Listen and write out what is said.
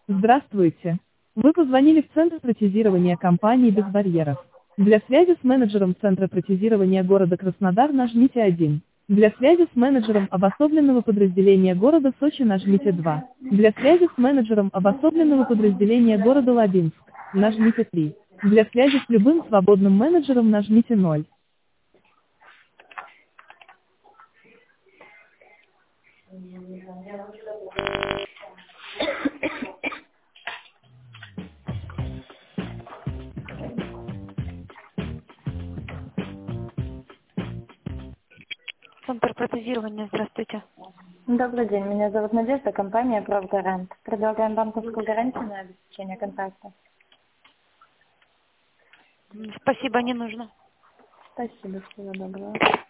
Здравствуйте. Вы позвонили в Центр протезирования компании «Без барьеров». Для связи с менеджером Центра протезирования города Краснодар нажмите 1. Для связи с менеджером обособленного подразделения города Сочи нажмите 2. Для связи с менеджером обособленного подразделения города Лабинск нажмите 3. Для связи с любым свободным менеджером нажмите 0. Центр протезирования, здравствуйте. Добрый день, меня зовут Надежда, компания «Правгарант». Предлагаем банковскую гарантию на обеспечение контакта. Спасибо, не нужно. Спасибо, всего доброго.